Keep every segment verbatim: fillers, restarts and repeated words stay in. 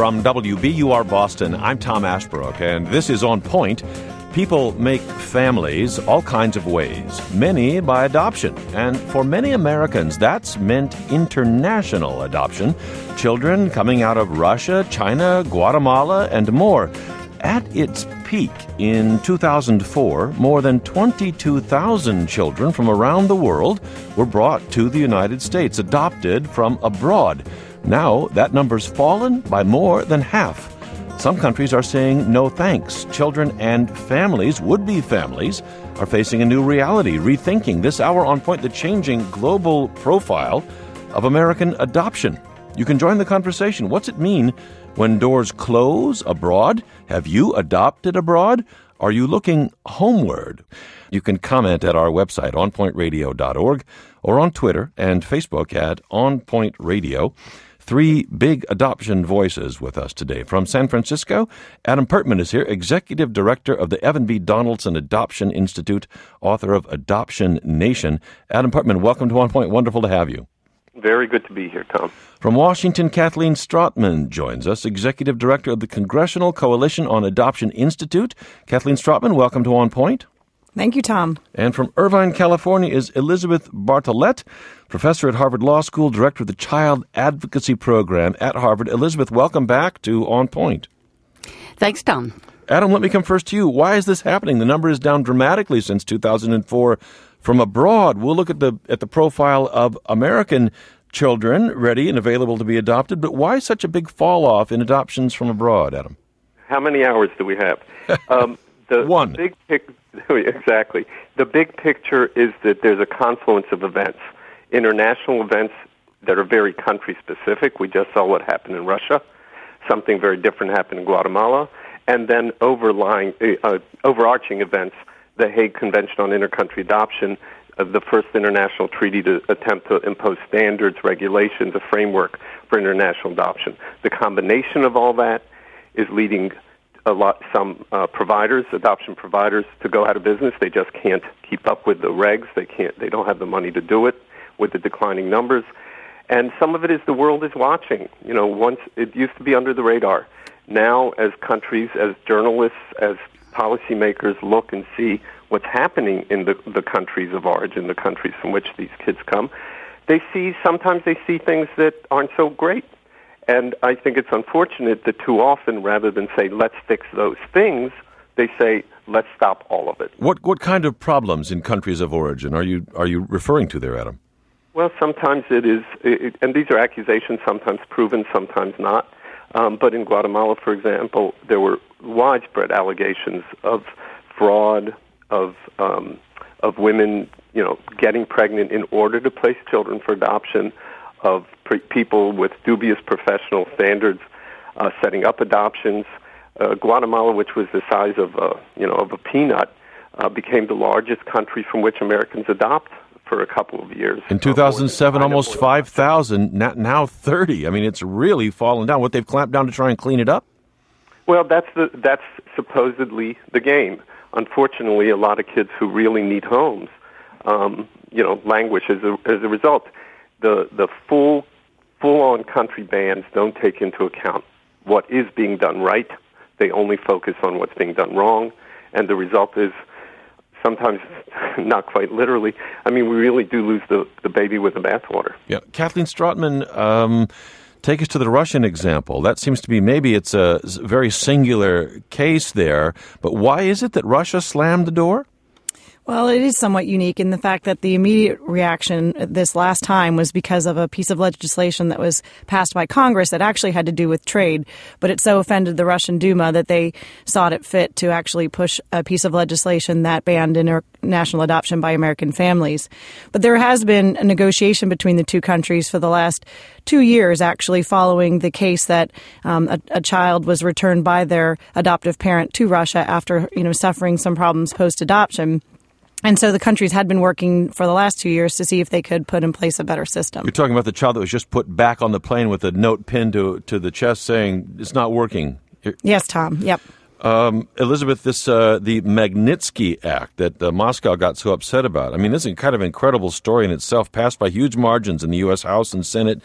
From W B U R Boston, I'm Tom Ashbrook, and this is On Point. People make families all kinds of ways, many by adoption. And for many Americans, that's meant international adoption. Children coming out of Russia, China, Guatemala, and more. At its peak in two thousand four, more than twenty-two thousand children from around the world were brought to the United States, adopted from abroad. Now, that number's fallen by more than half. Some countries are saying no thanks. Children and families, would-be families, are facing a new reality, rethinking this hour on Point the changing global profile of American adoption. You can join the conversation. What's it mean when doors close abroad? Have you adopted abroad? Are you looking homeward? You can comment at our website, on point radio dot org, or on Twitter and Facebook at On Point Radio. Three big adoption voices with us today. From San Francisco, Adam Pertman is here, Executive Director of the Evan B. Donaldson Adoption Institute, author of Adoption Nation. Adam Pertman, welcome to On Point. Wonderful to have you. Very good to be here, Tom. From Washington, Kathleen Strotman joins us, Executive Director of the Congressional Coalition on Adoption Institute. Kathleen Strotman, welcome to On Point. Thank you, Tom. And from Irvine, California is Elizabeth Bartolet, professor at Harvard Law School, director of the Child Advocacy Program at Harvard. Elizabeth, welcome back to On Point. Thanks, Tom. Adam, let me come first to you. Why is this happening? The number is down dramatically since two thousand four from abroad. We'll look at the at the profile of American children ready and available to be adopted, but why such a big fall off in adoptions from abroad, Adam? How many hours do we have? Um, the One. Big pic- exactly. The big picture is that there's a confluence of events, international events that are very country-specific. We just saw what happened in Russia. Something very different happened in Guatemala. And then overlying, uh, overarching events, the Hague Convention on Intercountry Adoption, uh, the first international treaty to attempt to impose standards, regulations, a framework for international adoption. The combination of all that is leading a lot, some uh, providers, adoption providers, to go out of business. They just can't keep up with the regs. They can't. They don't have the money to do it with the declining numbers. And some of it is the world is watching. You know, once it used to be under the radar. Now, as countries, as journalists, as policymakers look and see what's happening in the, the countries of origin, the countries from which these kids come, they see, sometimes they see things that aren't so great. And I think it's unfortunate that too often, rather than say, let's fix those things, they say, let's stop all of it. What what kind of problems in countries of origin are you are you referring to there, Adam? Well, sometimes it is, it, and these are accusations, sometimes proven, sometimes not. Um, but in Guatemala, for example, there were widespread allegations of fraud, of um, of women, you know, getting pregnant in order to place children for adoption, of pre- people with dubious professional standards uh, setting up adoptions. Uh, Guatemala, which was the size of a, you know of a peanut, uh, became the largest country from which Americans adopt for a couple of years. In two thousand seven, almost five thousand, now thirty. I mean, it's really fallen down. What, they've clamped down to try and clean it up? Well, that's the that's supposedly the game. Unfortunately, a lot of kids who really need homes, um, you know, languish as a, as a result. The the full full-on country bans don't take into account what is being done right. They only focus on what's being done wrong, and the result is sometimes, not quite literally, I mean, we really do lose the, the baby with the bathwater. Yeah, Kathleen Strotman, um, take us to the Russian example. That seems to be, maybe it's a very singular case there, but why is it that Russia slammed the door? Well, it is somewhat unique in the fact that the immediate reaction this last time was because of a piece of legislation that was passed by Congress that actually had to do with trade. But it so offended the Russian Duma that they sought it fit to actually push a piece of legislation that banned international adoption by American families. But there has been a negotiation between the two countries for the last two years, actually, following the case that um, a, a child was returned by their adoptive parent to Russia after, you know, suffering some problems post-adoption. And so the countries had been working for the last two years to see if they could put in place a better system. You're talking about the child that was just put back on the plane with a note pinned to to the chest saying it's not working. Yes, Tom. Yep. Um, Elizabeth, this uh, the Magnitsky Act that uh, Moscow got so upset about. I mean, this is kind of an incredible story in itself, passed by huge margins in the U S House and Senate.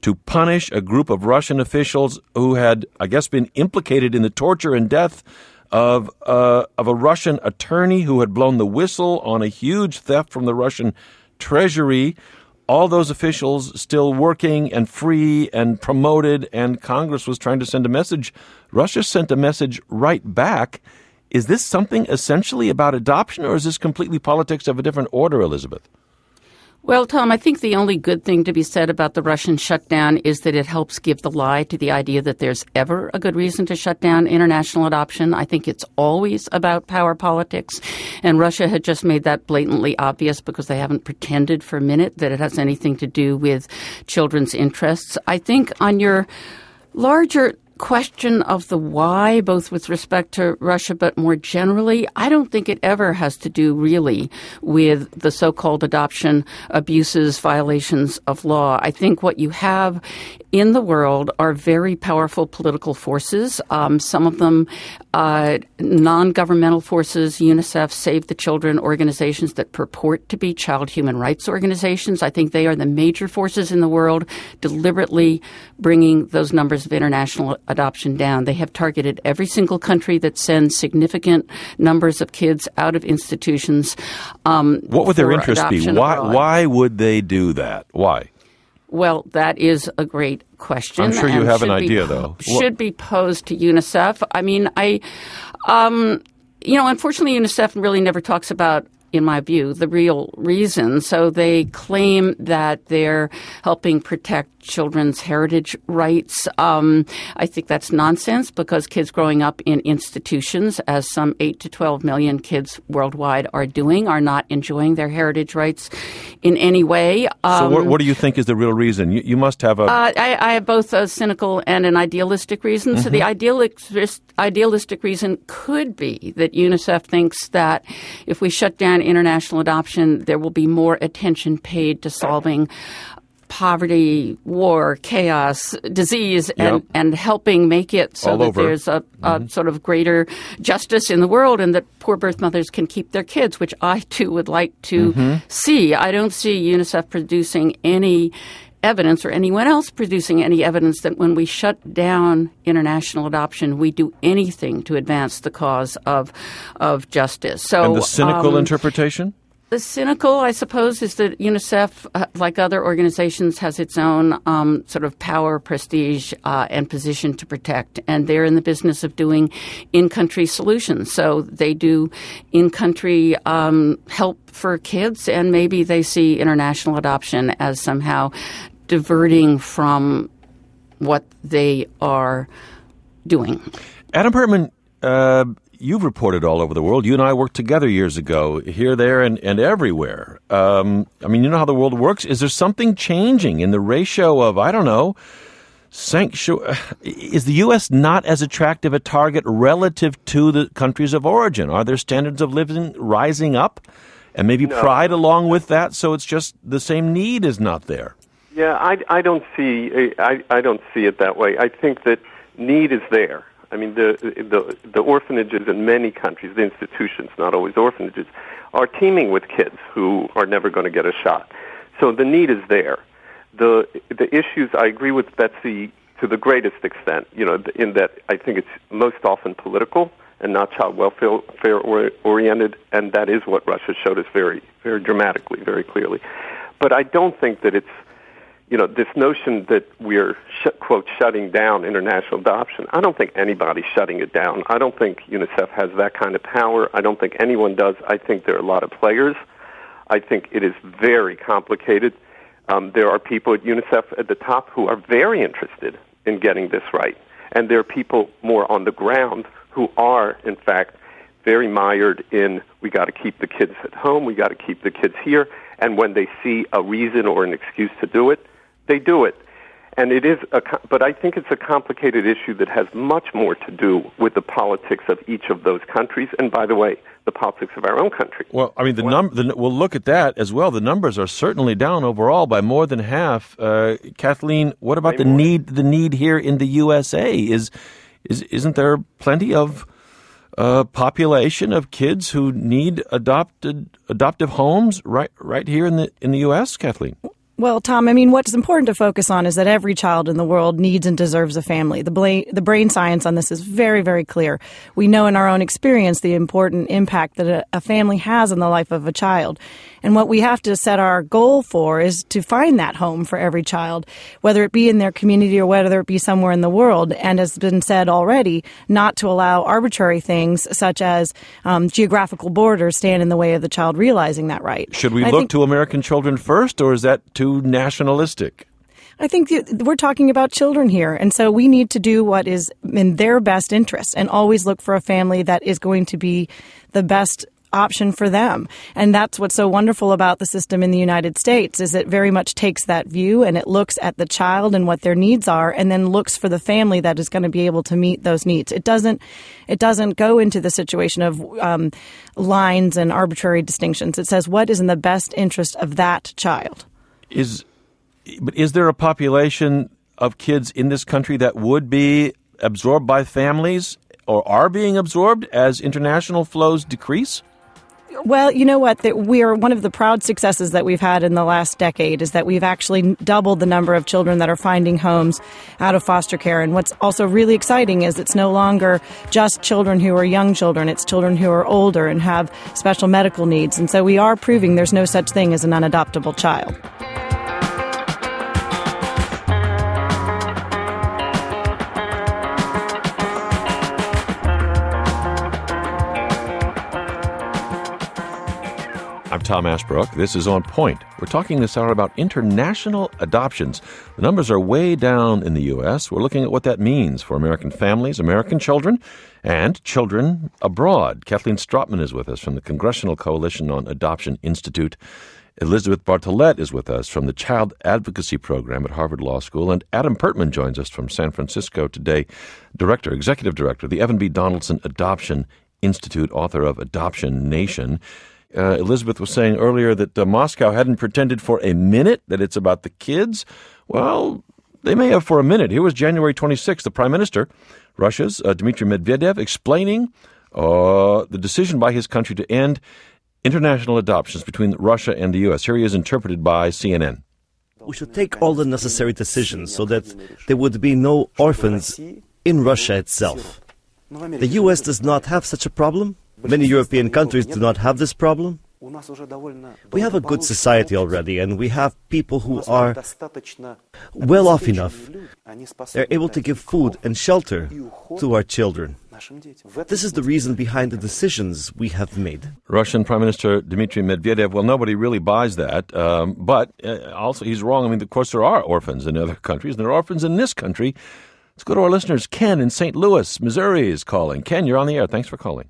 to punish a group of Russian officials who had, I guess, been implicated in the torture and death of uh, of a Russian attorney who had blown the whistle on a huge theft from the Russian treasury. All those officials still working and free and promoted, and Congress was trying to send a message. Russia sent a message right back. Is this something essentially about adoption, or is this completely politics of a different order, Elizabeth? Well, Tom, I think the only good thing to be said about the Russian shutdown is that it helps give the lie to the idea that there's ever a good reason to shut down international adoption. I think it's always about power politics, and Russia had just made that blatantly obvious because they haven't pretended for a minute that it has anything to do with children's interests. I think on your larger question of the why, both with respect to Russia but more generally, I don't think it ever has to do really with the so-called adoption abuses, violations of law. I think what you have in the world are very powerful political forces, um, some of them uh, non-governmental forces, UNICEF, Save the Children, organizations that purport to be child human rights organizations. I think they are the major forces in the world deliberately bringing those numbers of international adoption down. They have targeted every single country that sends significant numbers of kids out of institutions. Um, what would their interest be? Why, why would they do that? Why? Well, that is a great question. I'm sure you have an idea, though. Should be posed to UNICEF. I mean, I, um, you know, unfortunately, UNICEF really never talks about, in my view, the real reason. So they claim that they're helping protect children's heritage rights. Um, I think that's nonsense because kids growing up in institutions, as some eight to twelve million kids worldwide are doing, are not enjoying their heritage rights in any way. Um, so what, what do you think is the real reason? You, you must have a... Uh, I, I have both a cynical and an idealistic reason. Mm-hmm. So the idealistic, idealistic reason could be that UNICEF thinks that if we shut down international adoption, there will be more attention paid to solving poverty, war, chaos, disease, and, yep. and helping make it so All that over. there's a, a mm-hmm. sort of greater justice in the world and that poor birth mothers can keep their kids, which I, too, would like to mm-hmm. see. I don't see UNICEF producing any evidence or anyone else producing any evidence that when we shut down international adoption, we do anything to advance the cause of of justice. So, and the cynical um, interpretation? The cynical, I suppose, is that UNICEF, uh, like other organizations, has its own um, sort of power, prestige, uh, and position to protect. And they're in the business of doing in-country solutions. So they do in-country um, help for kids, and maybe they see international adoption as somehow diverting from what they are doing. Adam Pertman, uh, you've reported all over the world. You and I worked together years ago, here, there, and, and everywhere. Um, I mean, you know how the world works. Is there something changing in the ratio of, I don't know, sanctuary? Is the U S not as attractive a target relative to the countries of origin? Are their standards of living rising up? And maybe no. pride along with that, so it's just the same need is not there? Yeah, I, I don't see I, I don't see it that way. I think that need is there. I mean, the, the the orphanages in many countries, the institutions, not always orphanages, are teeming with kids who are never going to get a shot. So the need is there. The the issues, I agree with Betsy to the greatest extent, you know, in that I think it's most often political and not child welfare oriented, and that is what Russia showed us very, very dramatically, very clearly. But I don't think that it's, you know, this notion that we're, sh- quote, shutting down international adoption, I don't think anybody's shutting it down. I don't think UNICEF has that kind of power. I don't think anyone does. I think there are a lot of players. I think it is very complicated. Um, there are people at UNICEF at the top who are very interested in getting this right. And there are people more on the ground who are, in fact, very mired in, we got to keep the kids at home, we got to keep the kids here. And when they see a reason or an excuse to do it, they do it. And it is, a, but I think it's a complicated issue that has much more to do with the politics of each of those countries. And by the way, the politics of our own country. Well, I mean, the num- the, we'll look at that as well. The numbers are certainly down overall by more than half. Uh, Kathleen, what about the need? The need here in the U S A is, is isn't there plenty of uh, population of kids who need adopted adoptive homes right right here in the in the U S, Kathleen? Well, Tom, I mean, what's important to focus on is that every child in the world needs and deserves a family. The, bla- the brain science on this is very, very clear. We know in our own experience the important impact that a, a family has on the life of a child. And what we have to set our goal for is to find that home for every child, whether it be in their community or whether it be somewhere in the world. And as has been said already, not to allow arbitrary things such as um, geographical borders stand in the way of the child realizing that right. Should we and look think- to American children first, or is that too nationalistic? I think we're talking about children here, and so we need to do what is in their best interest and always look for a family that is going to be the best option for them. And that's what's so wonderful about the system in the United States is it very much takes that view and it looks at the child and what their needs are and then looks for the family that is going to be able to meet those needs. It doesn't it doesn't go into the situation of um, lines and arbitrary distinctions. It says what is in the best interest of that child. Is but is there a population of kids in this country that would be absorbed by families or are being absorbed as international flows decrease? Well, you know what? That we are one of the proud successes that we've had in the last decade is that we've actually doubled the number of children that are finding homes out of foster care. And what's also really exciting is it's no longer just children who are young children. It's children who are older and have special medical needs. And so we are proving there's no such thing as an unadoptable child. I'm Tom Ashbrook. This is On Point. We're talking this hour about international adoptions. The numbers are way down in the U S. We're looking at what that means for American families, American children, and children abroad. Kathleen Stropman is with us from the Congressional Coalition on Adoption Institute. Elizabeth Bartolet is with us from the Child Advocacy Program at Harvard Law School. And Adam Pertman joins us from San Francisco today, Director, Executive Director of the Evan B. Donaldson Adoption Institute, author of Adoption Nation. Uh, Elizabeth was saying earlier that uh, Moscow hadn't pretended for a minute that it's about the kids. Well, they may have for a minute. Here was January twenty-sixth, the Prime Minister, Russia's uh, Dmitry Medvedev, explaining uh, the decision by his country to end international adoptions between Russia and the U S. Here he is interpreted by C N N. We should take all the necessary decisions so that there would be no orphans in Russia itself. The U S does not have such a problem. Many European countries do not have this problem. We have a good society already, and we have people who are well off enough. They're able to give food and shelter to our children. This is the reason behind the decisions we have made. Russian Prime Minister Dmitry Medvedev, well, nobody really buys that, um, but uh, also he's wrong. I mean, of course, there are orphans in other countries, and there are orphans in this country. Let's go to our listeners. Ken in Saint Louis, Missouri is calling. Ken, you're on the air. Thanks for calling.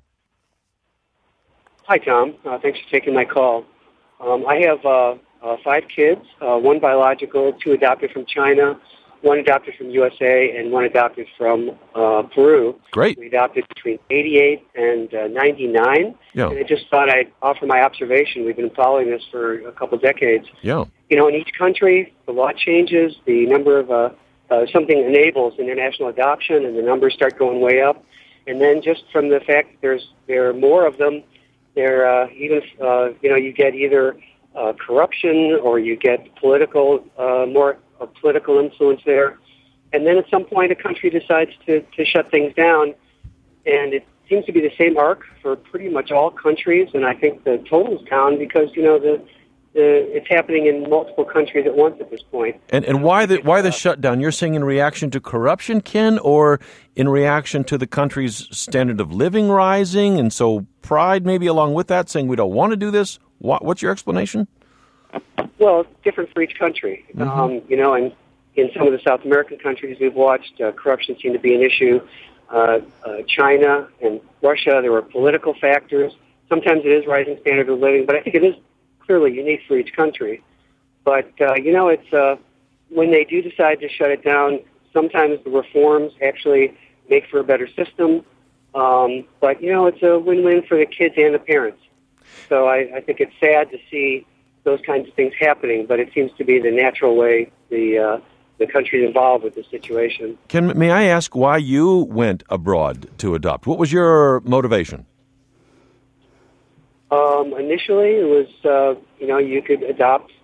Hi, Tom. Uh, thanks for taking my call. Um, I have uh, uh, five kids, uh, one biological, two adopted from China, one adopted from U S A, and one adopted from uh, Peru. Great. We adopted between eighty-eight and uh, ninety-nine. Yeah. And I just thought I'd offer my observation. We've been following this for a couple decades. Yeah. You know, in each country, the law changes, the number of, uh, uh, something enables international adoption, and the numbers start going way up. And then just from the fact that there's there are more of them, There, uh, even if, uh, you know, you get either uh, corruption or you get political, uh, more uh, political influence there, and then at some point a country decides to, to shut things down, and it seems to be the same arc for pretty much all countries. And I think the total's down because you know the, the it's happening in multiple countries at once at this point. And and why the why the shutdown? You're saying in reaction to corruption, Ken, or in reaction to the country's standard of living rising, and so pride maybe along with that, saying we don't want to do this? What, what's your explanation? Well, it's different for each country. Mm-hmm. Um, you know, and in some of the South American countries we've watched, uh, corruption seemed to be an issue. Uh, uh, China and Russia, there were political factors. Sometimes it is rising standard of living, but I think it is clearly unique for each country. But, uh, you know, it's uh, when they do decide to shut it down, sometimes the reforms actually make for a better system. Um, but, you know, it's a win-win for the kids and the parents. So I, I think it's sad to see those kinds of things happening, but it seems to be the natural way the uh, the country's involved with the situation. Ken, may I ask why you went abroad to adopt? What was your motivation? Um, initially, it was, uh, you know, you could adopt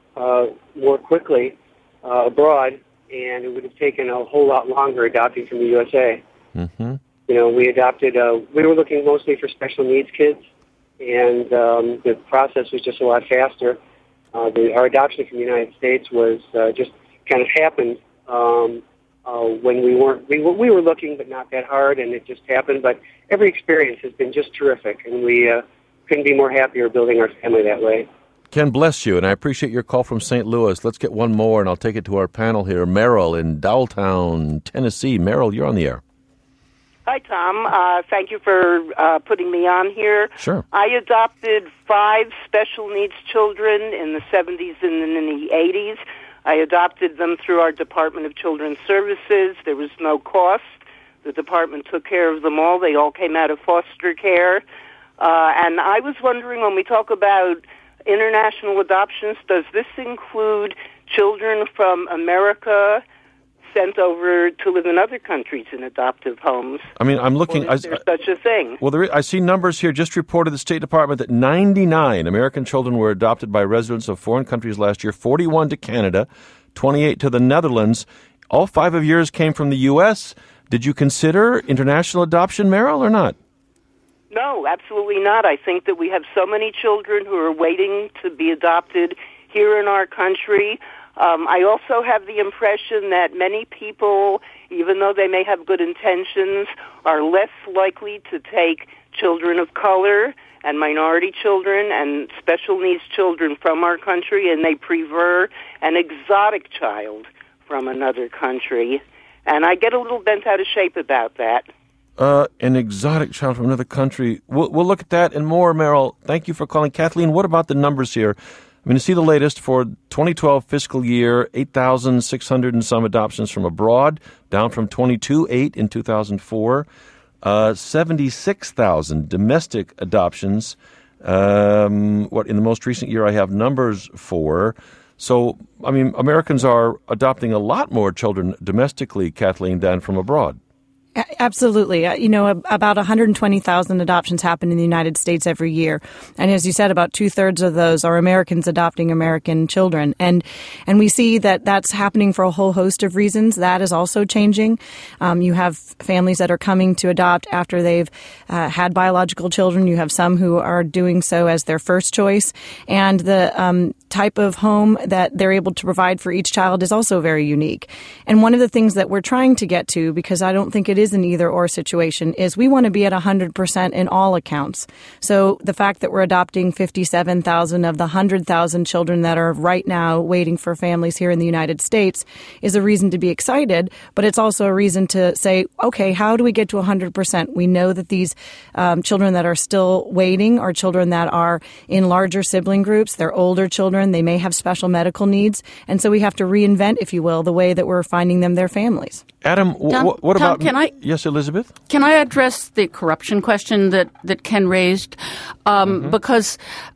uh, more quickly uh, abroad, and it would have taken a whole lot longer adopting from the U S A. Mm-hmm. You know, we adopted, uh, we were looking mostly for special needs kids, and um, the process was just a lot faster. Uh, the, our adoption from the United States was uh, just kind of happened um, uh, when we weren't, we were, we were looking, but not that hard, and it just happened. But every experience has been just terrific, and we uh, couldn't be more happier building our family that way. Ken, bless you, and I appreciate your call from Saint Louis. Let's get one more, and I'll take it to our panel here. Merrill in Dowelltown, Tennessee. Merrill, you're on the air. Hi, Tom. Uh, thank you for uh, putting me on here. Sure. I adopted five special needs children in the seventies and in the eighties. I adopted them through our Department of Children's Services. There was no cost. The department took care of them all. They all came out of foster care. Uh, and I was wondering, when we talk about international adoptions, does this include children from America sent over to live in other countries in adoptive homes? I mean, I'm looking. Or is there I, such a thing? Well, there is, I see numbers here just reported the State Department that ninety-nine American children were adopted by residents of foreign countries last year, forty-one to Canada, twenty-eight to the Netherlands. All five of yours came from the U S. Did you consider international adoption, Merrill, or not? No, absolutely not. I think that we have so many children who are waiting to be adopted here in our country. Um, I also have the impression that many people, even though they may have good intentions, are less likely to take children of color and minority children and special needs children from our country, and they prefer an exotic child from another country. And I get a little bent out of shape about that. Uh, an exotic child from another country. We'll, we'll look at that and more, Merrill. Thank you for calling. Kathleen, what about the numbers here? I mean, to see the latest for twenty twelve fiscal year, eight thousand six hundred and some adoptions from abroad, down from twenty-two point eight in two thousand four. Uh, seventy-six thousand domestic adoptions. Um, what in the most recent year I have numbers for. So, I mean, Americans are adopting a lot more children domestically, Kathleen, than from abroad. Absolutely. You know, about one hundred twenty thousand adoptions happen in the United States every year. And as you said, about two-thirds of those are Americans adopting American children. And and we see that that's happening for a whole host of reasons. That is also changing. Um, you have families that are coming to adopt after they've uh, had biological children. You have some who are doing so as their first choice. And the um, type of home that they're able to provide for each child is also very unique. And one of the things that we're trying to get to, because I don't think it is an either-or situation, is we want to be at one hundred percent in all accounts. So the fact that we're adopting fifty-seven thousand of the one hundred thousand children that are right now waiting for families here in the United States is a reason to be excited, but it's also a reason to say, okay, how do we get to one hundred percent? We know that these um, children that are still waiting are children that are in larger sibling groups. They're older children. They may have special medical needs. And so we have to reinvent, if you will, the way that we're finding them their families. Adam, w- Tom, what Tom, about... Can I, yes, Elizabeth? Can I address the corruption question that, that Ken raised? Um, mm-hmm. Because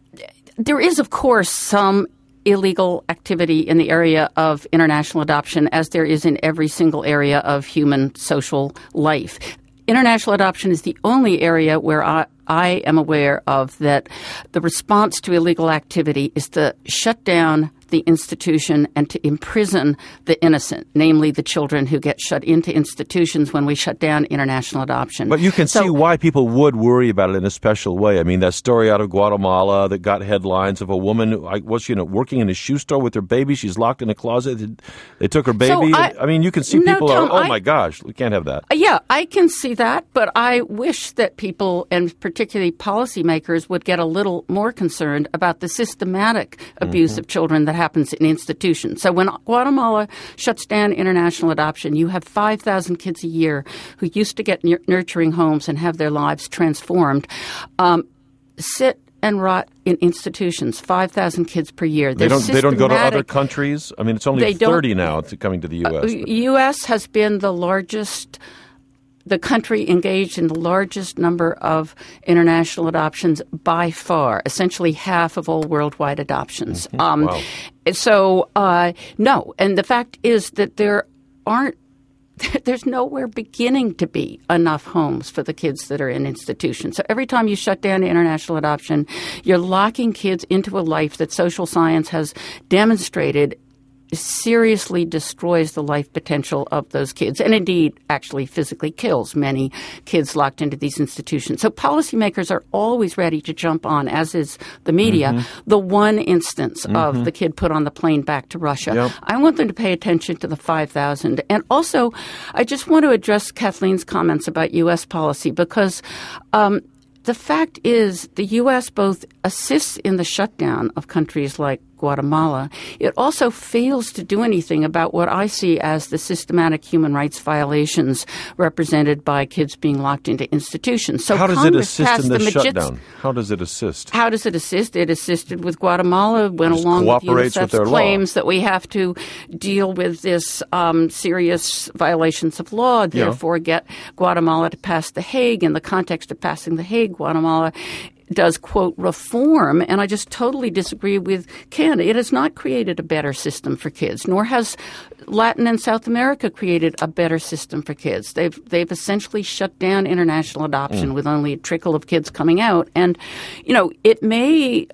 there is, of course, some illegal activity in the area of international adoption, as there is in every single area of human social life. International adoption is the only area where I, I am aware of that the response to illegal activity is to shut down the institution and to imprison the innocent, namely the children who get shut into institutions when we shut down international adoption. But you can so, see why people would worry about it in a special way. I mean, that story out of Guatemala that got headlines of a woman who was, you know, working in a shoe store with her baby. She's locked in a closet. They took her baby. So I, I mean, you can see no, people Tom, are, oh, I, my gosh, we can't have that. Yeah, I can see that, but I wish that people, and particularly policymakers, would get a little more concerned about the systematic abuse mm-hmm. of children that happens in institutions. So when Guatemala shuts down international adoption, you have five thousand kids a year who used to get n- nurturing homes and have their lives transformed, um, sit and rot in institutions, five thousand kids per year. They don't, they don't go to other countries? I mean, it's only thirty now to coming to the U S. Uh, U S has been the largest the country engaged in the largest number of international adoptions by far, essentially half of all worldwide adoptions. Mm-hmm. Um, wow. So, uh, no. And the fact is that there aren't there's nowhere beginning to be enough homes for the kids that are in institutions. So every time you shut down international adoption, you're locking kids into a life that social science has demonstrated seriously destroys the life potential of those kids, and indeed actually physically kills many kids locked into these institutions. So policymakers are always ready to jump on, as is the media, mm-hmm. the one instance mm-hmm. of the kid put on the plane back to Russia. Yep. I want them to pay attention to the five thousand. And also, I just want to address Kathleen's comments about U S policy, because um, the fact is the U S both assists in the shutdown of countries like Guatemala. It also fails to do anything about what I see as the systematic human rights violations represented by kids being locked into institutions. So how does Congress it assist in the, the shutdown? How does it assist? How does it assist? It assisted with Guatemala, went Just along with cooperates with UNICEF's their claims law. that we have to deal with this um, serious violations of law, therefore yeah. get Guatemala to pass the Hague. In the context of passing the Hague, Guatemala does, quote, reform, and I just totally disagree with Ken. It has not created a better system for kids, nor has Latin and South America created a better system for kids. They've they've essentially shut down international adoption mm. with only a trickle of kids coming out. And, you know, it may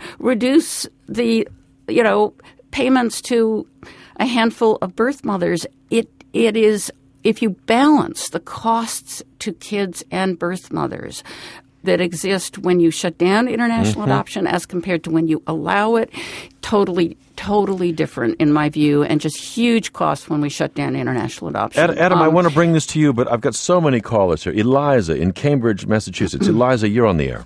reduce the, you know, payments to a handful of birth mothers. It it is, if you balance the costs to kids and birth mothers that exist when you shut down international mm-hmm. adoption as compared to when you allow it, totally, totally different in my view, and just huge costs when we shut down international adoption. Ad- Adam, um, I want to bring this to you, but I've got so many callers here. Eliza in Cambridge, Massachusetts. Eliza, you're on the air.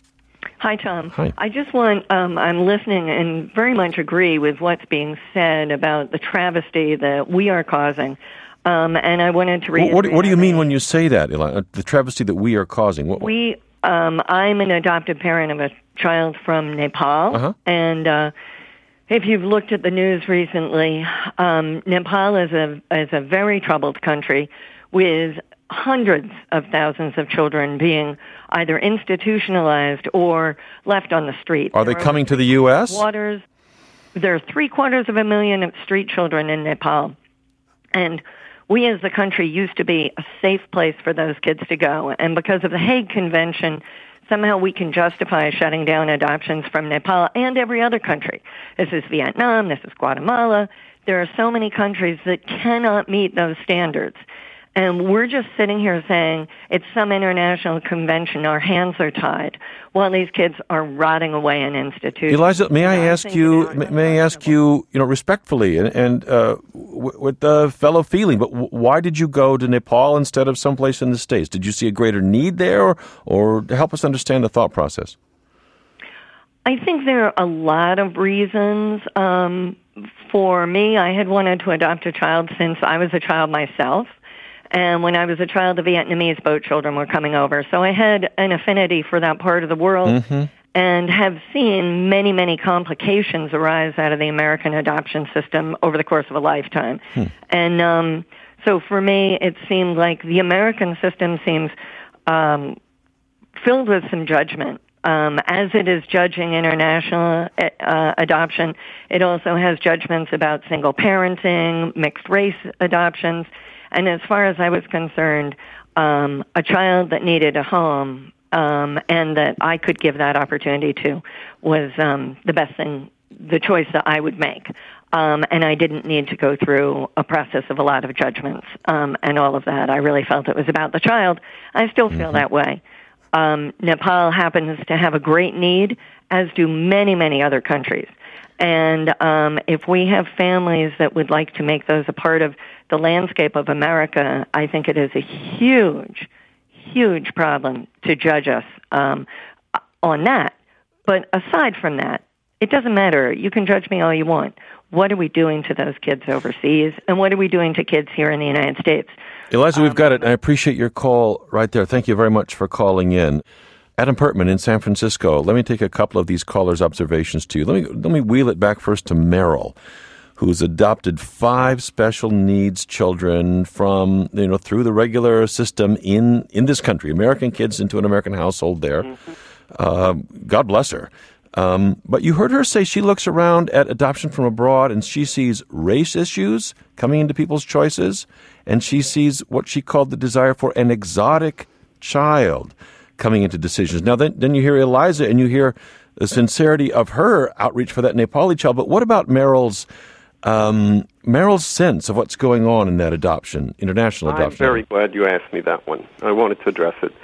Hi, Tom. Hi. I just want, um, I'm listening and very much agree with what's being said about the travesty that we are causing. Um, and I wanted to read. What, what, what do you mean when you say that, Eliza? The travesty that we are causing? What, we, um, I'm an adopted parent of a child from Nepal. Uh-huh. And uh, if you've looked at the news recently, um, Nepal is a, is a very troubled country with hundreds of thousands of children being either institutionalized or left on the street. Are they coming to the U S? Waters. There are three quarters of a million of street children in Nepal. And we as a country used to be a safe place for those kids to go. And because of the Hague Convention, somehow we can justify shutting down adoptions from Nepal and every other country. This is Vietnam, this is Guatemala. There are so many countries that cannot meet those standards. And we're just sitting here saying it's some international convention, our hands are tied, while these kids are rotting away in institutions. Eliza, may I I ask think you, it's may, may I ask you, you know, respectfully and, and uh, w- with the fellow feeling, but w- why did you go to Nepal instead of someplace in the States? Did you see a greater need there, or, or help us understand the thought process? I think there are a lot of reasons. Um, for me, I had wanted to adopt a child since I was a child myself. And when I was a child, the Vietnamese boat children were coming over. So I had an affinity for that part of the world mm-hmm. and have seen many, many complications arise out of the American adoption system over the course of a lifetime. Hmm. And um, so for me, it seemed like the American system seems um, filled with some judgment. Um, as it is judging international uh, adoption, it also has judgments about single parenting, mixed race adoptions. And as far as I was concerned, um, a child that needed a home um, and that I could give that opportunity to was um, the best thing, the choice that I would make. Um, and I didn't need to go through a process of a lot of judgments um, and all of that. I really felt it was about the child. I still feel mm-hmm. that way. Um, Nepal happens to have a great need, as do many, many other countries. And um, if we have families that would like to make those a part of the landscape of America, I think it is a huge, huge problem to judge us um, on that. But aside from that, it doesn't matter. You can judge me all you want. What are we doing to those kids overseas? And what are we doing to kids here in the United States? Eliza, um, we've got it. I appreciate your call right there. Thank you very much for calling in. Adam Pertman in San Francisco. Let me take a couple of these callers' observations to you. Let me let me wheel it back first to Merrill, who's adopted five special needs children from, you know, through the regular system in, in this country, American kids into an American household there. Mm-hmm. Uh, God bless her. Um, but you heard her say she looks around at adoption from abroad and she sees race issues coming into people's choices and she sees what she called the desire for an exotic child coming into decisions. Now, then, then you hear Eliza, and you hear the sincerity of her outreach for that Nepali child. But what about Meryl's um, Meryl's sense of what's going on in that adoption, international adoption? I'm very glad you asked me that one. I wanted to address it.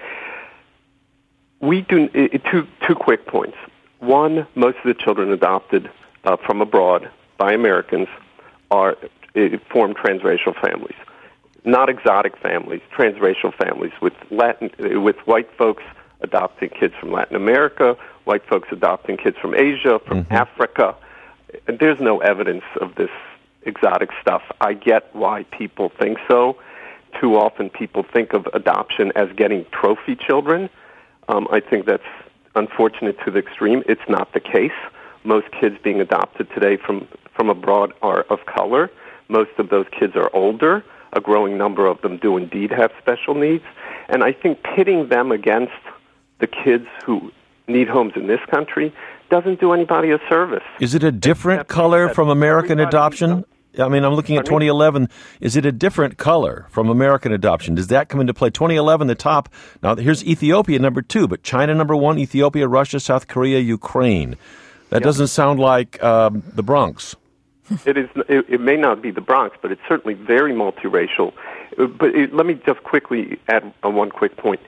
We do it, two two quick points. One, most of the children adopted uh, from abroad by Americans are it, form transracial families, not exotic families, transracial families with Latin with white folks adopting kids from Latin America, white folks adopting kids from Asia, from mm-hmm. Africa. And there's no evidence of this exotic stuff. I get why people think so. Too often people think of adoption as getting trophy children. Um, I think that's unfortunate to the extreme. It's not the case. Most kids being adopted today from, from abroad are of color. Most of those kids are older. A growing number of them do indeed have special needs. And I think pitting them against the kids who need homes in this country doesn't do anybody a service. Is it a different color from American adoption? I mean, I'm looking at twenty eleven. Is it a different color from American adoption? Does that come into play? twenty eleven, the top. Now, here's Ethiopia, number two, but China, number one, Ethiopia, Russia, South Korea, Ukraine. That yep. doesn't sound like um, the Bronx. It is. It, it may not be the Bronx, but it's certainly very multiracial. But it, let me just quickly add uh, one quick point.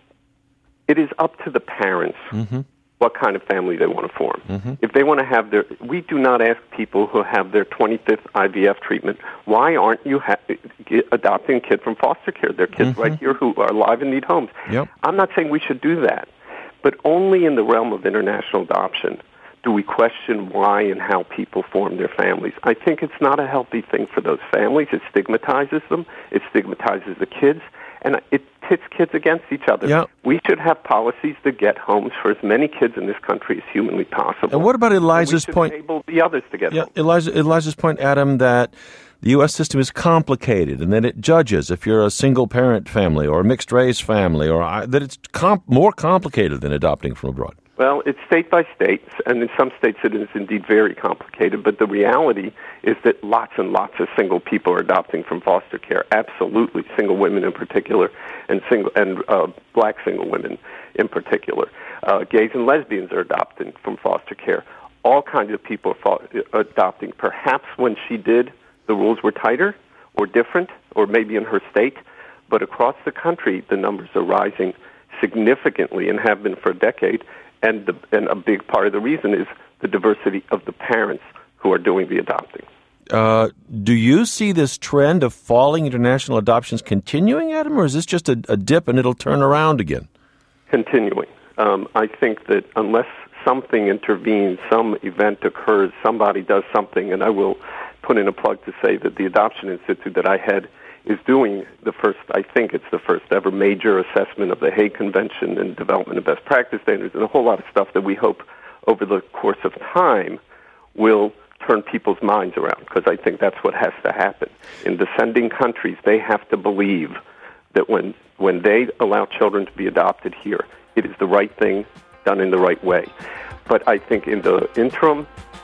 It is up to the parents mm-hmm. what kind of family they want to form. Mm-hmm. If they want to have their, we do not ask people who have their twenty-fifth I V F treatment, why aren't you ha- adopting a kid from foster care? There are kids mm-hmm. right here who are alive and need homes. Yep. I'm not saying we should do that, but only in the realm of international adoption do we question why and how people form their families. I think it's not a healthy thing for those families. It stigmatizes them. It stigmatizes the kids. And it pits kids against each other. Yep. We should have policies to get homes for as many kids in this country as humanly possible. And what about Eliza's and we point? Enable the others to get yeah, homes. Eliza, Eliza's point, Adam, that the U S system is complicated, and that it judges if you're a single-parent family or a mixed-race family, or uh, that it's comp- more complicated than adopting from abroad. Well, it's state by state, and in some states it is indeed very complicated, but the reality is that lots and lots of single people are adopting from foster care, absolutely, single women in particular, and single and uh, black single women in particular. Uh, gays and lesbians are adopting from foster care. All kinds of people are fo- adopting. Perhaps when she did, the rules were tighter or different, or maybe in her state, but across the country the numbers are rising significantly and have been for a decade. And, the, and a big part of the reason is the diversity of the parents who are doing the adopting. Uh, do you see this trend of falling international adoptions continuing, Adam, or is this just a, a dip and it'll turn around again? Continuing. Um, I think that unless something intervenes, some event occurs, somebody does something, and I will put in a plug to say that the Adoption Institute that I head is doing the first, I think it's the first ever major assessment of the Hague Convention and development of best practice standards and a whole lot of stuff that we hope over the course of time will turn people's minds around, because I think that's what has to happen. In descending countries, they have to believe that when, when they allow children to be adopted here, it is the right thing done in the right way. But I think in the interim...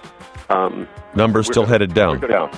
Um, Numbers still headed down. We're down.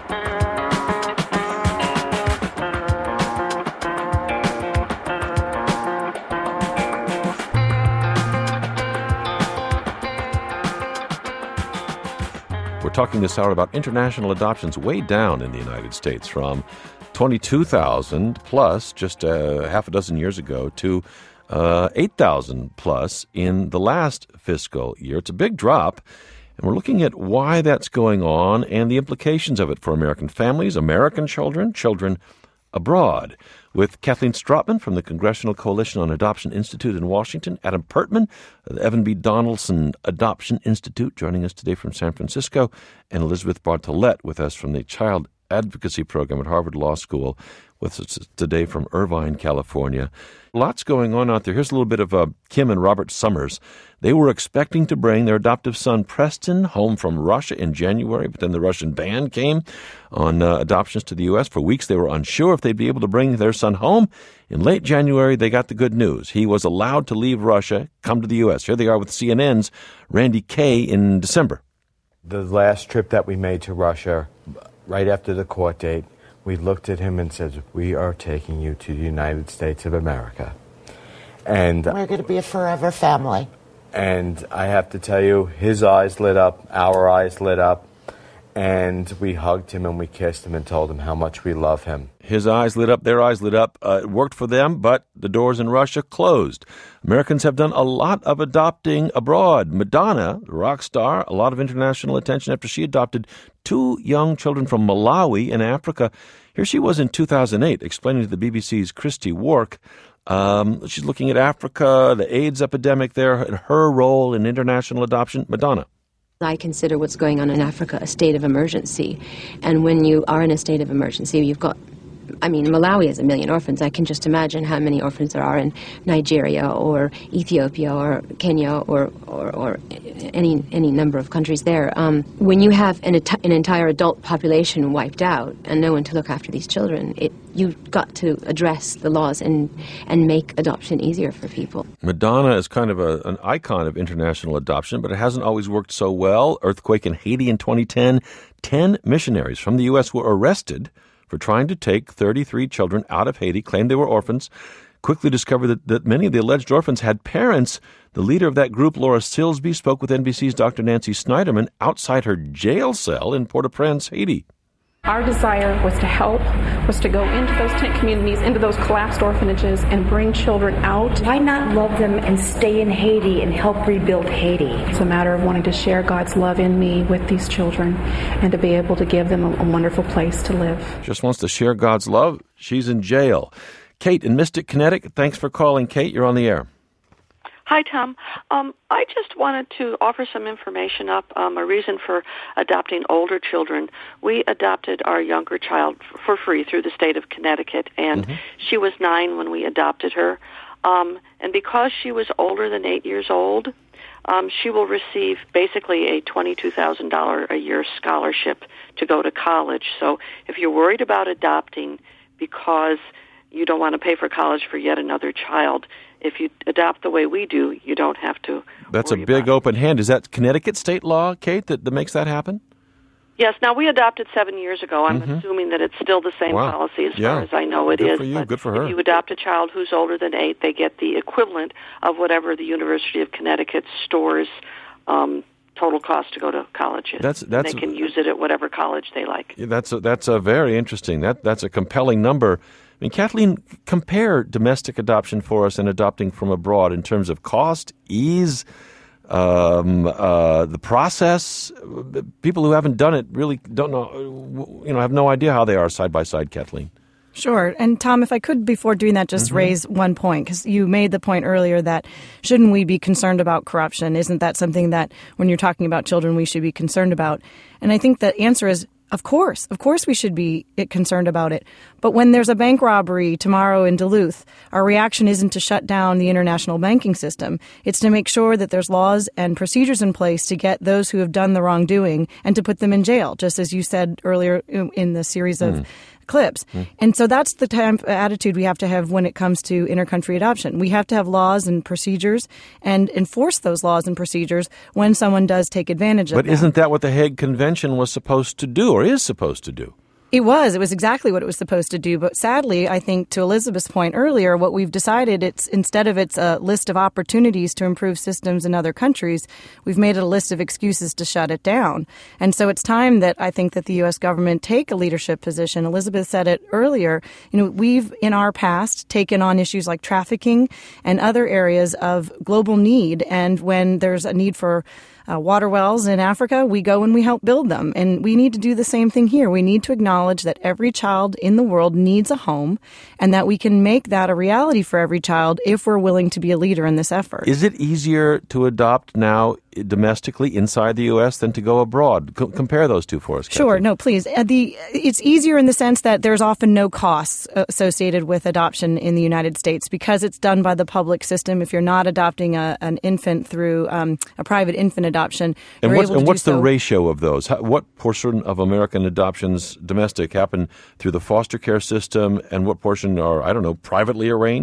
We're talking this hour about international adoptions way down in the United States, from twenty-two thousand plus just uh, half a dozen years ago to uh, eight thousand plus in the last fiscal year. It's a big drop, and we're looking at why that's going on and the implications of it for American families, American children, children abroad. With Kathleen Stropman from the Congressional Coalition on Adoption Institute in Washington, Adam Pertman of the Evan B. Donaldson Adoption Institute joining us today from San Francisco, and Elizabeth Bartolet with us from the Child Advocacy Program at Harvard Law School with us today from Irvine, California. Lots going on out there. Here's a little bit of uh, Kim and Robert Summers. They were expecting to bring their adoptive son, Preston, home from Russia in January, but then the Russian ban came on uh, adoptions to the U S. For weeks, they were unsure if they'd be able to bring their son home. In late January, they got the good news. He was allowed to leave Russia, come to the U S. Here they are with C N N's Randy Kay in December. The last trip that we made to Russia, right after the court date, we looked at him and said, we are taking you to the United States of America. And we're going to be a forever family. And I have to tell you, his eyes lit up, our eyes lit up, and we hugged him and we kissed him and told him how much we love him. His eyes lit up, their eyes lit up. Uh, it worked for them, but the doors in Russia closed. Americans have done a lot of adopting abroad. Madonna, the rock star, a lot of international attention after she adopted two young children from Malawi in Africa. Here she was in two thousand eight, explaining to the B B C's Christy Wark. Um, she's looking at Africa, the AIDS epidemic there, and her role in international adoption. Madonna. I consider what's going on in Africa a state of emergency. And when you are in a state of emergency, you've got, I mean, Malawi has a million orphans. I can just imagine how many orphans there are in Nigeria or Ethiopia or Kenya or, or, or any any number of countries there. Um, when you have an, an entire adult population wiped out and no one to look after these children, it, you've got to address the laws and, and make adoption easier for people. Madonna is kind of a, an icon of international adoption, but it hasn't always worked so well. Earthquake in Haiti in twenty ten, ten missionaries from the U S were arrested for trying to take thirty-three children out of Haiti, claimed they were orphans, quickly discovered that, that many of the alleged orphans had parents. The leader of that group, Laura Silsby, spoke with N B C's Doctor Nancy Snyderman outside her jail cell in Port-au-Prince, Haiti. Our desire was to help, was to go into those tent communities, into those collapsed orphanages, and bring children out. Why not love them and stay in Haiti and help rebuild Haiti? It's a matter of wanting to share God's love in me with these children and to be able to give them a, a wonderful place to live. Just wants to share God's love. She's in jail. Kate in Mystic, Connecticut. Thanks for calling, Kate. You're on the air. Hi, Tom. Um, I just wanted to offer some information up, um, a reason for adopting older children. We adopted our younger child for free through the state of Connecticut, and mm-hmm. she was nine when we adopted her. Um, and because she was older than eight years old, um, she will receive basically a twenty-two thousand dollars a year scholarship to go to college. So if you're worried about adopting because you don't want to pay for college for yet another child, if you adopt the way we do, you don't have to. That's a big open hand. Is that Connecticut state law, Kate, that, that makes that happen? Yes. Now, we adopted seven years ago. I'm mm-hmm. assuming that it's still the same wow. policy as yeah. far as I know it Good is. For you. But Good for her. If you adopt a child who's older than eight, they get the equivalent of whatever the University of Connecticut stores um, total cost to go to college is. That's, that's, they can use it at whatever college they like. Yeah, that's a, that's a very interesting. That That's a compelling number. I mean, Kathleen, compare domestic adoption for us and adopting from abroad in terms of cost, ease, um, uh, the process. People who haven't done it really don't know, you know, have no idea how they are side by side, Kathleen. Sure. And Tom, if I could, before doing that, just mm-hmm. raise one point, because you made the point earlier that shouldn't we be concerned about corruption? Isn't that something that when you're talking about children, we should be concerned about? And I think the answer is, Of course. Of course we should be concerned about it. But when there's a bank robbery tomorrow in Duluth, our reaction isn't to shut down the international banking system. It's to make sure that there's laws and procedures in place to get those who have done the wrongdoing and to put them in jail, just as you said earlier in the series of mm. clips. Mm. And so that's the time attitude we have to have when it comes to intercountry adoption. We have to have laws and procedures and enforce those laws and procedures when someone does take advantage of them. But isn't that what the Hague Convention was supposed to do or is supposed to do? It was. It was exactly what it was supposed to do. But sadly, I think to Elizabeth's point earlier, what we've decided, it's instead of it's a list of opportunities to improve systems in other countries, we've made it a list of excuses to shut it down. And so it's time that I think that the U S government take a leadership position. Elizabeth said it earlier. You know, we've in our past taken on issues like trafficking and other areas of global need. And when there's a need for Uh, water wells in Africa, we go and we help build them. And we need to do the same thing here. We need to acknowledge that every child in the world needs a home and that we can make that a reality for every child if we're willing to be a leader in this effort. Is it easier to adopt now domestically inside the U S than to go abroad? C- compare those two for us, Kathy. Sure. No, please. Uh, the It's easier in the sense that there's often no costs associated with adoption in the United States because it's done by the public system. If you're not adopting a, an infant through um, a private infant adoption, and you're what's, able to and what's do so. the ratio of those? How, what portion of American adoptions domestic happen through the foster care system and what portion are, I don't know, privately arranged?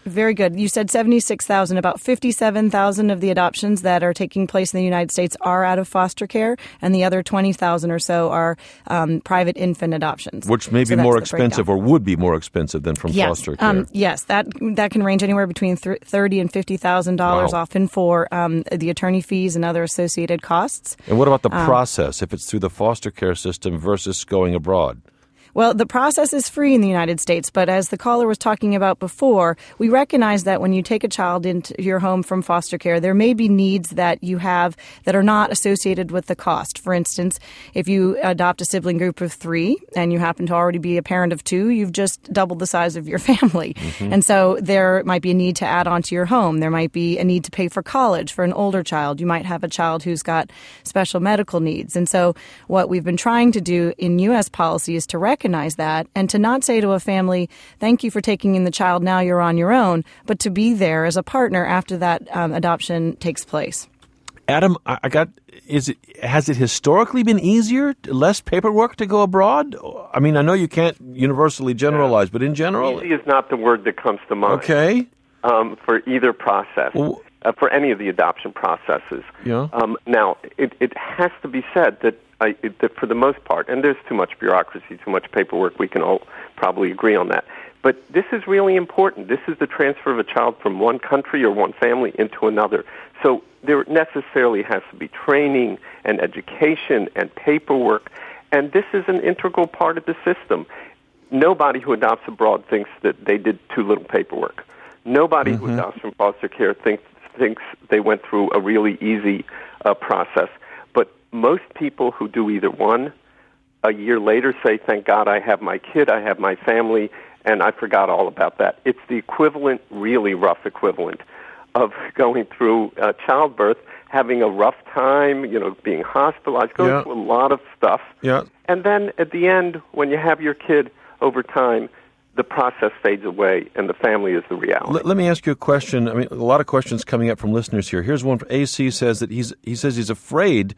Very good. You said seventy-six thousand. About fifty-seven thousand of the adoptions that are taking place in the United States are out of foster care, and the other twenty thousand or so are um, private infant adoptions. Which may so be more expensive or would be more expensive than from yes. foster care. Um, yes, that that can range anywhere between thirty thousand dollars and fifty thousand dollars, wow. often for um, the attorney fees and other associated costs. And what about the um, process, if it's through the foster care system versus going abroad? Well, the process is free in the United States, but as the caller was talking about before, we recognize that when you take a child into your home from foster care, there may be needs that you have that are not associated with the cost. For instance, if you adopt a sibling group of three and you happen to already be a parent of two, you've just doubled the size of your family. Mm-hmm. And so there might be a need to add on to your home. There might be a need to pay for college for an older child. You might have a child who's got special medical needs. And so what we've been trying to do in U S policy is to recognize that and to not say to a family, thank you for taking in the child, now you're on your own, but to be there as a partner after that um, adoption takes place. Adam, I got, is it, has it historically been easier, less paperwork to go abroad? I mean, I know you can't universally generalize, but in general? Easy is not the word that comes to mind. Okay. Um, for either process, well, uh, for any of the adoption processes. Yeah. Um, now, it, it has to be said that I, it, that for the most part, and there's too much bureaucracy, too much paperwork, we can all probably agree on that. But this is really important. This is the transfer of a child from one country or one family into another. So there necessarily has to be training and education and paperwork, and this is an integral part of the system. Nobody who adopts abroad thinks that they did too little paperwork. Nobody mm-hmm. who adopts from foster care thinks, thinks they went through a really easy uh, process. But most people who do either one, a year later say, thank God I have my kid, I have my family, and I forgot all about that. It's the equivalent, really rough equivalent, of going through uh, childbirth, having a rough time, you know, being hospitalized, going yeah. through a lot of stuff. Yeah. And then at the end, when you have your kid over time, the process fades away, and the family is the reality. Let, let me ask you a question. I mean, a lot of questions coming up from listeners here. Here's one. A C says that he's he says he's afraid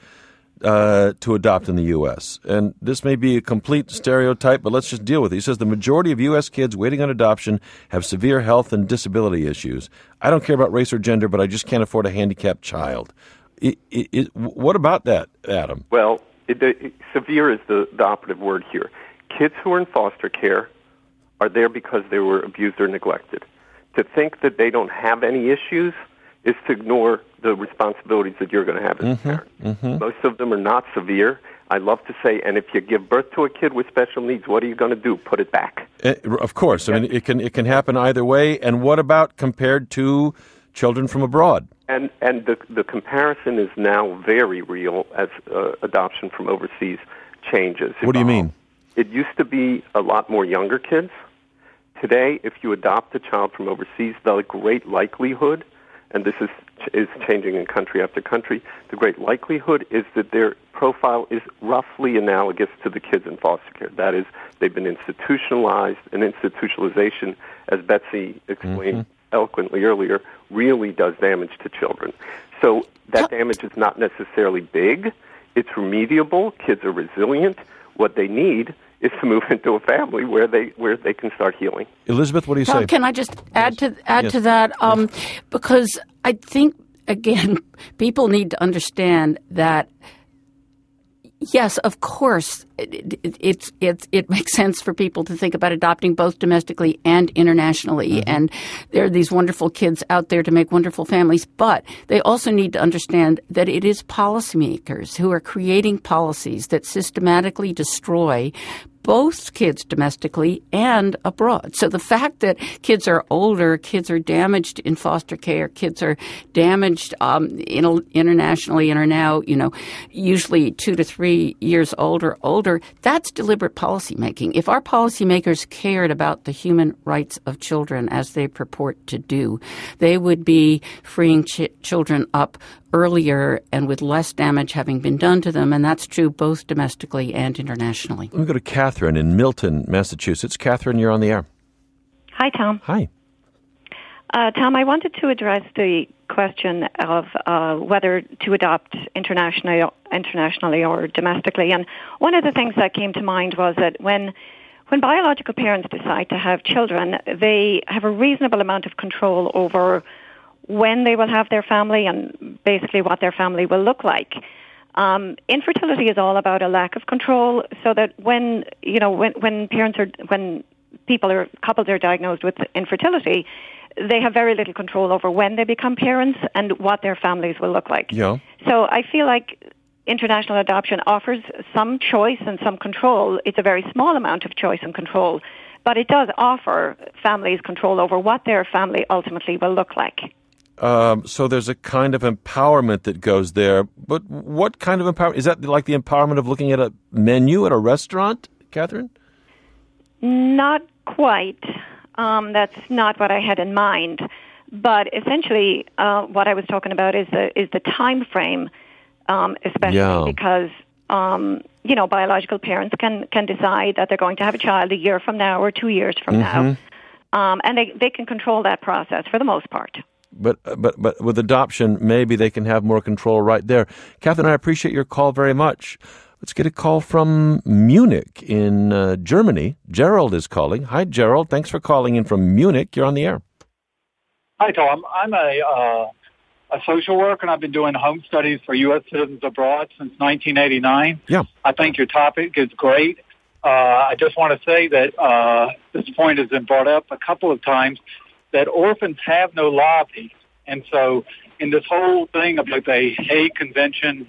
uh, to adopt in the U S And this may be a complete stereotype, but let's just deal with it. He says the majority of U S kids waiting on adoption have severe health and disability issues. I don't care about race or gender, but I just can't afford a handicapped child. It, it, it, what about that, Adam? Well, it, it, severe is the, the operative word here. Kids who are in foster care are there because they were abused or neglected. To think that they don't have any issues is to ignore the responsibilities that you're going to have as mm-hmm, a parent. Mm-hmm. Most of them are not severe. I love to say, and if you give birth to a kid with special needs, what are you going to do? Put it back. Uh, of course. I mean, it can it can happen either way. And what about compared to children from abroad? And and the the comparison is now very real as uh, adoption from overseas changes. What do you mean? It used to be a lot more younger kids. Today, if you adopt a child from overseas, the great likelihood, and this is is changing in country after country, the great likelihood is that their profile is roughly analogous to the kids in foster care. That is, they've been institutionalized, and institutionalization, as Betsy explained mm-hmm. eloquently earlier, really does damage to children. So that damage is not necessarily big. It's remediable. Kids are resilient. What they need is to move into a family where they where they can start healing. Elizabeth, what do you Tom, say? Can I just add yes. to add yes. to that? Um, yes. Because I think, again, people need to understand that, yes, of course, it, it, it, it, it makes sense for people to think about adopting both domestically and internationally. Mm-hmm. And there are these wonderful kids out there to make wonderful families. But they also need to understand that it is policymakers who are creating policies that systematically destroy both kids domestically and abroad. So the fact that kids are older, kids are damaged in foster care, kids are damaged um, in, internationally and are now, you know, usually two to three years older, older, that's deliberate policymaking. If our policymakers cared about the human rights of children as they purport to do, they would be freeing ch- children up earlier and with less damage having been done to them, and that's true both domestically and internationally. Let me go to Catherine in Milton, Massachusetts. Catherine, you're on the air. Hi, Tom. Hi. Uh, Tom, I wanted to address the question of uh, whether to adopt internationally, internationally or domestically. And one of the things that came to mind was that when when biological parents decide to have children, they have a reasonable amount of control over when they will have their family and basically what their family will look like. Um, infertility is all about a lack of control, so that when, you know, when, when parents are, when people or couples are diagnosed with infertility, they have very little control over when they become parents and what their families will look like. Yeah. So I feel like international adoption offers some choice and some control. It's a very small amount of choice and control, but it does offer families control over what their family ultimately will look like. Um, so there's a kind of empowerment that goes there. But what kind of empowerment? Is that like the empowerment of looking at a menu at a restaurant, Catherine? Not quite. Um, that's not what I had in mind. But essentially, uh, what I was talking about is the is the time frame, um, especially yeah. because um, you know biological parents can can decide that they're going to have a child a year from now or two years from mm-hmm. now, um, and they they can control that process for the most part. But but but with adoption, maybe they can have more control right there. Catherine, I appreciate your call very much. Let's get a call from Munich in uh, Germany. Gerald is calling. Hi, Gerald. Thanks for calling in from Munich. You're on the air. Hi, Tom. I'm a uh, a social worker, and I've been doing home studies for U S citizens abroad since nineteen eighty-nine. Yeah. I think your topic is great. Uh, I just want to say that uh, this point has been brought up a couple of times, that orphans have no lobby. And so in this whole thing about the Hague Convention,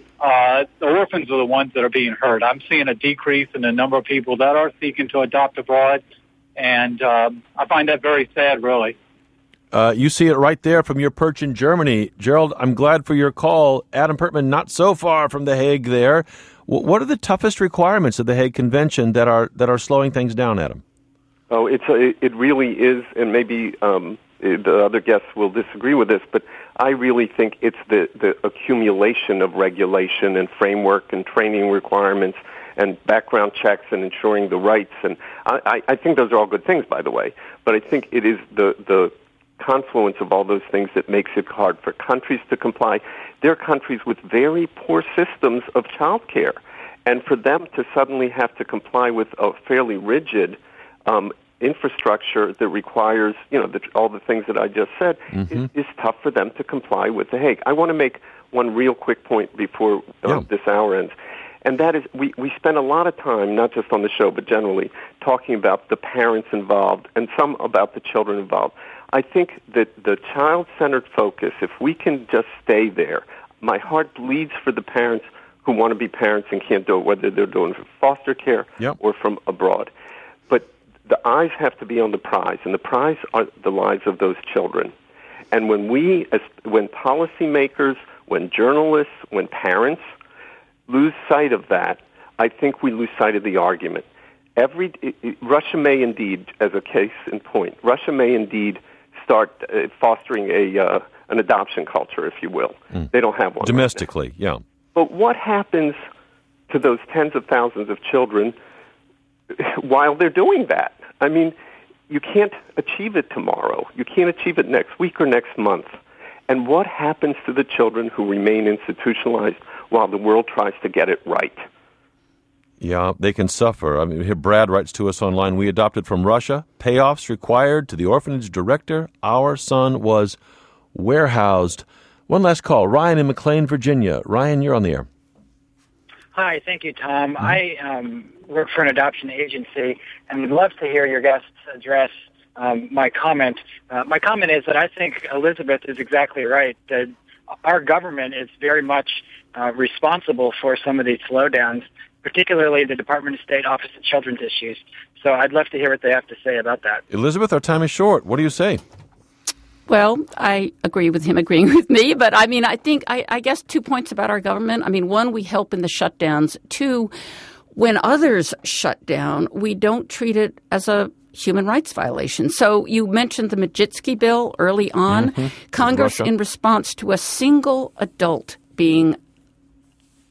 uh, the orphans are the ones that are being hurt. I'm seeing a decrease in the number of people that are seeking to adopt abroad, and um, I find that very sad, really. Uh, you see it right there from your perch in Germany. Gerald, I'm glad for your call. Adam Pertman, not so far from The Hague there. W- what are the toughest requirements of the Hague Convention that are that are slowing things down, Adam? Oh, it's a, it really is, and maybe um, the other guests will disagree with this, but I really think it's the, the accumulation of regulation and framework and training requirements and background checks and ensuring the rights. And I, I, I think those are all good things, by the way, but I think it is the, the confluence of all those things that makes it hard for countries to comply. There are countries with very poor systems of child care, and for them to suddenly have to comply with a fairly rigid Um, infrastructure that requires, you know, the, all the things that I just said, mm-hmm. is, is tough for them to comply with The Hague. I want to make one real quick point before uh, yeah. this hour ends, and that is we, we spend a lot of time, not just on the show, but generally, talking about the parents involved and some about the children involved. I think that the child-centered focus, if we can just stay there, my heart bleeds for the parents who want to be parents and can't do it, whether they're doing it from foster care yep. or from abroad. The eyes have to be on the prize, and the prize are the lives of those children. And when we, as when policymakers, when journalists, when parents lose sight of that, I think we lose sight of the argument. Every it, it, Russia may indeed, as a case in point, Russia may indeed start uh, fostering a uh, an adoption culture, if you will. Mm. They don't have one domestically, right now. yeah. But what happens to those tens of thousands of children while they're doing that? I mean, you can't achieve it tomorrow. You can't achieve it next week or next month. And what happens to the children who remain institutionalized while the world tries to get it right? Yeah, they can suffer. I mean, here Brad writes to us online, we adopted from Russia, payoffs required to the orphanage director. Our son was warehoused. One last call. Ryan in McLean, Virginia. Ryan, you're on the air. Hi, thank you, Tom. Mm-hmm. I um, work for an adoption agency, and would love to hear your guests address um, my comment. Uh, my comment is that I think Elizabeth is exactly right, that our government is very much uh, responsible for some of these slowdowns, particularly the Department of State Office of Children's Issues. So I'd love to hear what they have to say about that. Elizabeth, our time is short. What do you say? Well, I agree with him agreeing with me, but I mean, I think, I, I guess two points about our government. I mean, one, we help in the shutdowns. Two, when others shut down, we don't treat it as a human rights violation. So you mentioned the Magnitsky bill early on. Mm-hmm. Congress, Russia. In response to a single adult being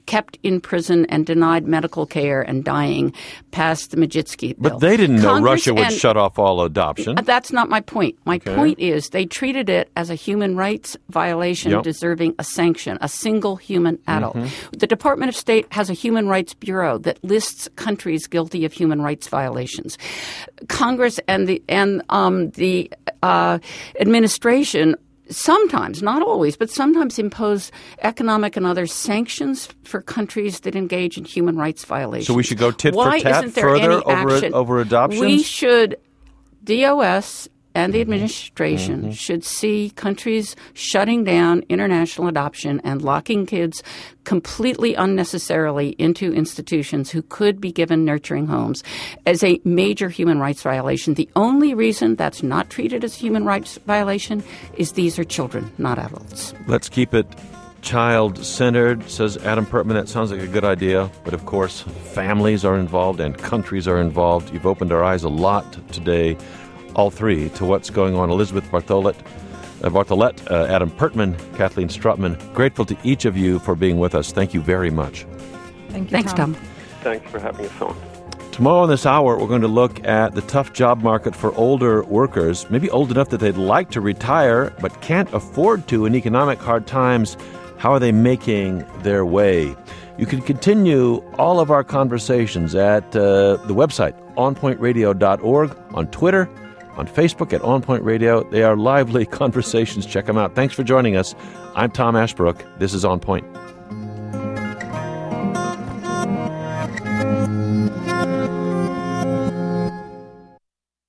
kept in prison and denied medical care and dying passed the Magnitsky Bill. But they didn't know Congress Russia would and, shut off all adoption. That's not my point. My okay. point is they treated it as a human rights violation yep. deserving a sanction, a single human adult. Mm-hmm. The Department of State has a Human Rights Bureau that lists countries guilty of human rights violations. Congress and the and um, the uh, administration sometimes, not always, but sometimes impose economic and other sanctions for countries that engage in human rights violations. So we should go tit Why for tat isn't there further any over action? over adoptions? We should, D O S and the administration mm-hmm. should see countries shutting down international adoption and locking kids completely unnecessarily into institutions who could be given nurturing homes as a major human rights violation. The only reason that's not treated as a human rights violation is these are children, not adults. Let's keep it child-centered, says Adam Pertman. That sounds like a good idea. But, of course, families are involved and countries are involved. You've opened our eyes a lot today, all three, to what's going on. Elizabeth Bartholet, uh, Bartholet, uh, Adam Pertman, Kathleen Strutman, grateful to each of you for being with us. Thank you very much. Thank you, Thanks, Tom. Tom. Thanks for having us on. Tomorrow in this hour, we're going to look at the tough job market for older workers, maybe old enough that they'd like to retire but can't afford to in economic hard times. How are they making their way? You can continue all of our conversations at uh, the website, on point radio dot org, on Twitter, on Facebook at On Point Radio. They are lively conversations. Check them out. Thanks for joining us. I'm Tom Ashbrook. This is On Point.